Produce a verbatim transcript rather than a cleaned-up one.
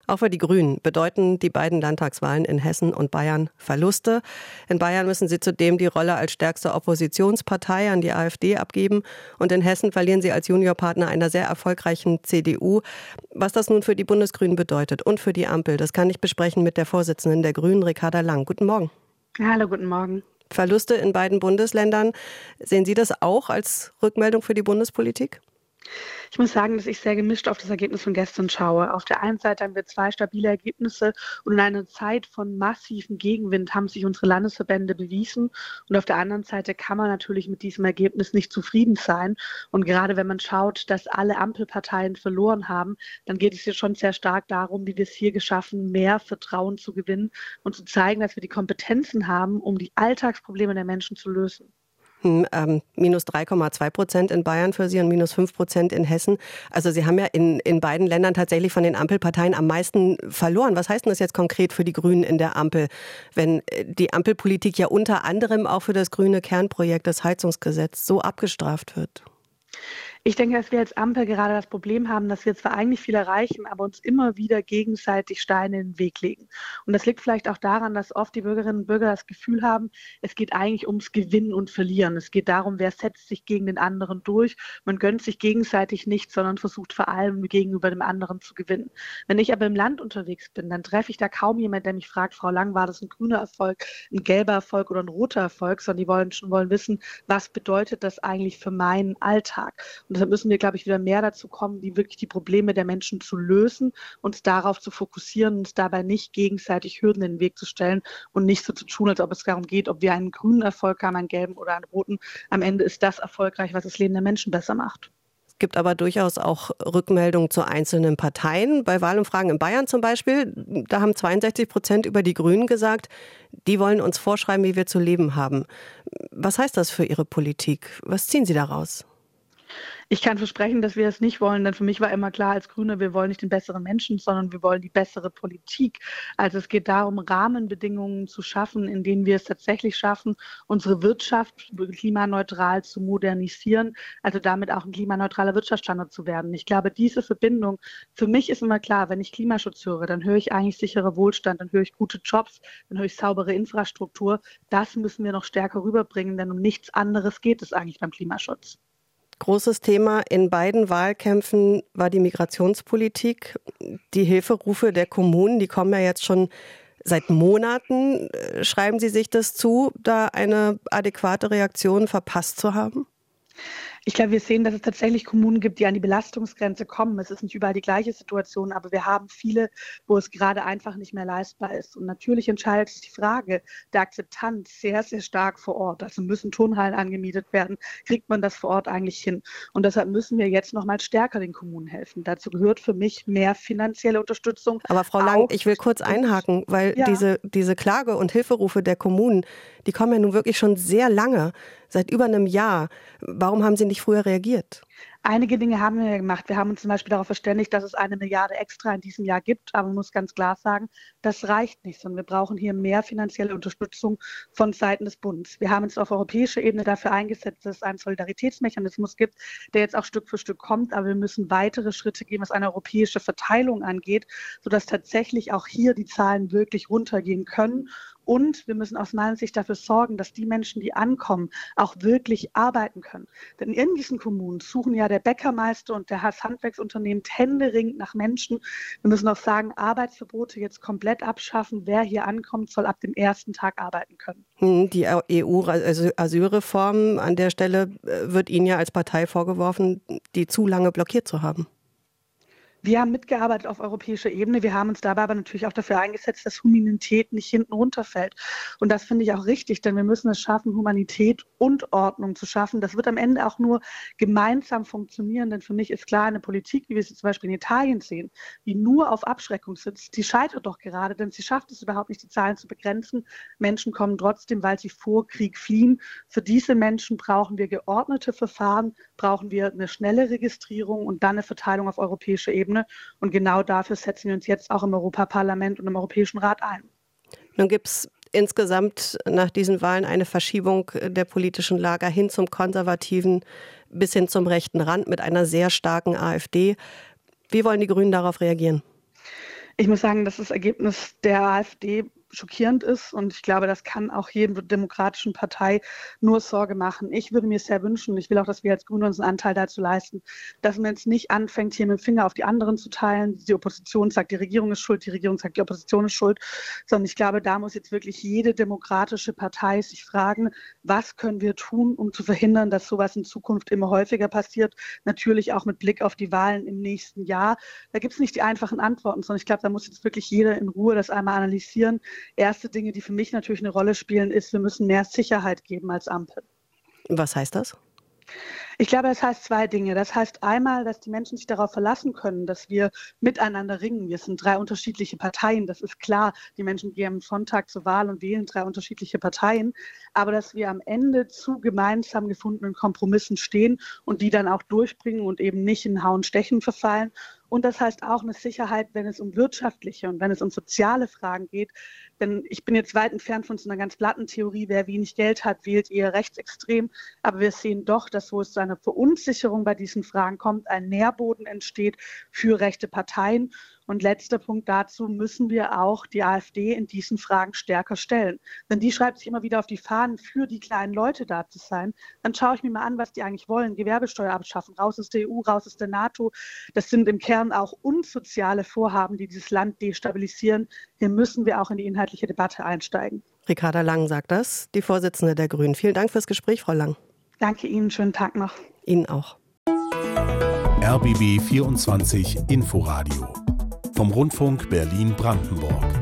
Auch für die Grünen bedeuten die beiden Landtagswahlen in Hessen und Bayern Verluste. In Bayern müssen sie zudem die Rolle als stärkste Oppositionspartei an die AfD abgeben. Und in Hessen verlieren sie als Juniorpartner einer sehr erfolgreichen C D U. Was das nun für die Bundesgrünen bedeutet und für die Ampel, das kann ich besprechen mit der Vorsitzenden der Grünen, Ricarda Lang. Guten Morgen. Hallo, guten Morgen. Verluste in beiden Bundesländern. Sehen Sie das auch als Rückmeldung für die Bundespolitik? Ich muss sagen, dass ich sehr gemischt auf das Ergebnis von gestern schaue. Auf der einen Seite haben wir zwei stabile Ergebnisse und in einer Zeit von massivem Gegenwind haben sich unsere Landesverbände bewiesen. Und auf der anderen Seite kann man natürlich mit diesem Ergebnis nicht zufrieden sein. Und gerade wenn man schaut, dass alle Ampelparteien verloren haben, dann geht es hier schon sehr stark darum, wie wir es hier geschaffen, mehr Vertrauen zu gewinnen und zu zeigen, dass wir die Kompetenzen haben, um die Alltagsprobleme der Menschen zu lösen. Ähm, minus drei Komma zwei Prozent in Bayern für Sie und minus fünf Prozent in Hessen. Also Sie haben ja in, in beiden Ländern tatsächlich von den Ampelparteien am meisten verloren. Was heißt denn das jetzt konkret für die Grünen in der Ampel, wenn die Ampelpolitik ja unter anderem auch für das grüne Kernprojekt, das Heizungsgesetz, so abgestraft wird? Ich denke, dass wir als Ampel gerade das Problem haben, dass wir zwar eigentlich viel erreichen, aber uns immer wieder gegenseitig Steine in den Weg legen. Und das liegt vielleicht auch daran, dass oft die Bürgerinnen und Bürger das Gefühl haben, es geht eigentlich ums Gewinnen und Verlieren. Es geht darum, wer setzt sich gegen den anderen durch. Man gönnt sich gegenseitig nicht, sondern versucht vor allem gegenüber dem anderen zu gewinnen. Wenn ich aber im Land unterwegs bin, dann treffe ich da kaum jemanden, der mich fragt, Frau Lang, war das ein grüner Erfolg, ein gelber Erfolg oder ein roter Erfolg, sondern die wollen schon wollen wissen, was bedeutet das eigentlich für meinen Alltag? Und deshalb müssen wir, glaube ich, wieder mehr dazu kommen, die wirklich die Probleme der Menschen zu lösen, uns darauf zu fokussieren, uns dabei nicht gegenseitig Hürden in den Weg zu stellen und nicht so zu tun, als ob es darum geht, ob wir einen grünen Erfolg haben, einen gelben oder einen roten. Am Ende ist das erfolgreich, was das Leben der Menschen besser macht. Es gibt aber durchaus auch Rückmeldungen zu einzelnen Parteien. Bei Wahlumfragen in Bayern zum Beispiel, da haben zweiundsechzig Prozent über die Grünen gesagt, die wollen uns vorschreiben, wie wir zu leben haben. Was heißt das für Ihre Politik? Was ziehen Sie daraus? Ich kann versprechen, dass wir es nicht wollen, denn für mich war immer klar als Grüne, wir wollen nicht den besseren Menschen, sondern wir wollen die bessere Politik. Also es geht darum, Rahmenbedingungen zu schaffen, in denen wir es tatsächlich schaffen, unsere Wirtschaft klimaneutral zu modernisieren, also damit auch ein klimaneutraler Wirtschaftsstandort zu werden. Ich glaube, diese Verbindung, für mich ist immer klar, wenn ich Klimaschutz höre, dann höre ich eigentlich sicherer Wohlstand, dann höre ich gute Jobs, dann höre ich saubere Infrastruktur. Das müssen wir noch stärker rüberbringen, denn um nichts anderes geht es eigentlich beim Klimaschutz. Großes Thema in beiden Wahlkämpfen war die Migrationspolitik. Die Hilferufe der Kommunen, die kommen ja jetzt schon seit Monaten. Schreiben Sie sich das zu, da eine adäquate Reaktion verpasst zu haben? Ich glaube, wir sehen, dass es tatsächlich Kommunen gibt, die an die Belastungsgrenze kommen. Es ist nicht überall die gleiche Situation, aber wir haben viele, wo es gerade einfach nicht mehr leistbar ist. Und natürlich entscheidet sich die Frage der Akzeptanz sehr, sehr stark vor Ort. Also müssen Turnhallen angemietet werden? Kriegt man das vor Ort eigentlich hin? Und deshalb müssen wir jetzt noch mal stärker den Kommunen helfen. Dazu gehört für mich mehr finanzielle Unterstützung. Aber Frau Lang, ich will kurz einhaken, weil ja. diese, diese Klage- und Hilferufe der Kommunen, die kommen ja nun wirklich schon sehr lange, seit über einem Jahr. Warum haben Sie nicht früher reagiert? Einige Dinge haben wir gemacht. Wir haben uns zum Beispiel darauf verständigt, dass es eine Milliarde extra in diesem Jahr gibt. Aber man muss ganz klar sagen, das reicht nicht, sondern wir brauchen hier mehr finanzielle Unterstützung von Seiten des Bundes. Wir haben uns auf europäischer Ebene dafür eingesetzt, dass es einen Solidaritätsmechanismus gibt, der jetzt auch Stück für Stück kommt. Aber wir müssen weitere Schritte gehen, was eine europäische Verteilung angeht, sodass tatsächlich auch hier die Zahlen wirklich runtergehen können. Und wir müssen aus meiner Sicht dafür sorgen, dass die Menschen, die ankommen, auch wirklich arbeiten können. Denn in diesen Kommunen suchen ja der Bäckermeister und der Handwerksunternehmen händeringend nach Menschen. Wir müssen auch sagen, Arbeitsverbote jetzt komplett abschaffen. Wer hier ankommt, soll ab dem ersten Tag arbeiten können. Die E U-Asylreform, an der Stelle wird Ihnen ja als Partei vorgeworfen, die zu lange blockiert zu haben. Wir haben mitgearbeitet auf europäischer Ebene. Wir haben uns dabei aber natürlich auch dafür eingesetzt, dass Humanität nicht hinten runterfällt. Und das finde ich auch richtig, denn wir müssen es schaffen, Humanität und Ordnung zu schaffen. Das wird am Ende auch nur gemeinsam funktionieren, denn für mich ist klar, eine Politik, wie wir sie zum Beispiel in Italien sehen, die nur auf Abschreckung sitzt, die scheitert doch gerade, denn sie schafft es überhaupt nicht, die Zahlen zu begrenzen. Menschen kommen trotzdem, weil sie vor Krieg fliehen. Für diese Menschen brauchen wir geordnete Verfahren, brauchen wir eine schnelle Registrierung und dann eine Verteilung auf europäischer Ebene. Und genau dafür setzen wir uns jetzt auch im Europaparlament und im Europäischen Rat ein. Nun gibt es insgesamt nach diesen Wahlen eine Verschiebung der politischen Lager hin zum konservativen bis hin zum rechten Rand mit einer sehr starken AfD. Wie wollen die Grünen darauf reagieren? Ich muss sagen, dass das Ergebnis der AfD schockierend ist und ich glaube, das kann auch jeder demokratischen Partei nur Sorge machen. Ich würde mir sehr wünschen, ich will auch, dass wir als Grüne unseren Anteil dazu leisten, dass man jetzt nicht anfängt, hier mit dem Finger auf die anderen zu teilen. Die Opposition sagt, die Regierung ist schuld, die Regierung sagt, die Opposition ist schuld, sondern ich glaube, da muss jetzt wirklich jede demokratische Partei sich fragen, was können wir tun, um zu verhindern, dass sowas in Zukunft immer häufiger passiert. Natürlich auch mit Blick auf die Wahlen im nächsten Jahr. Da gibt es nicht die einfachen Antworten, sondern ich glaube, da muss jetzt wirklich jeder in Ruhe das einmal analysieren. Erste Dinge, die für mich natürlich eine Rolle spielen, ist, wir müssen mehr Sicherheit geben als Ampel. Was heißt das? Ich glaube, das heißt zwei Dinge. Das heißt einmal, dass die Menschen sich darauf verlassen können, dass wir miteinander ringen. Wir sind drei unterschiedliche Parteien, das ist klar. Die Menschen gehen am Sonntag zur Wahl und wählen drei unterschiedliche Parteien. Aber dass wir am Ende zu gemeinsam gefundenen Kompromissen stehen und die dann auch durchbringen und eben nicht in Hauen Stechen verfallen. Und das heißt auch eine Sicherheit, wenn es um wirtschaftliche und wenn es um soziale Fragen geht. Denn ich bin jetzt weit entfernt von so einer ganz platten Theorie, wer wenig Geld hat, wählt eher rechtsextrem. Aber wir sehen doch, dass wo es zu einer Verunsicherung bei diesen Fragen kommt, ein Nährboden entsteht für rechte Parteien. Und letzter Punkt dazu, müssen wir auch die AfD in diesen Fragen stärker stellen. Denn die schreibt sich immer wieder auf die Fahnen, für die kleinen Leute da zu sein. Dann schaue ich mir mal an, was die eigentlich wollen. Gewerbesteuer abschaffen, raus aus der E U, raus aus der NATO. Das sind im Kern auch unsoziale Vorhaben, die dieses Land destabilisieren. Hier müssen wir auch in die inhaltliche Debatte einsteigen. Ricarda Lang sagt das, die Vorsitzende der Grünen. Vielen Dank fürs Gespräch, Frau Lang. Danke Ihnen, schönen Tag noch. Ihnen auch. R B B vierundzwanzig Inforadio vom Rundfunk Berlin-Brandenburg.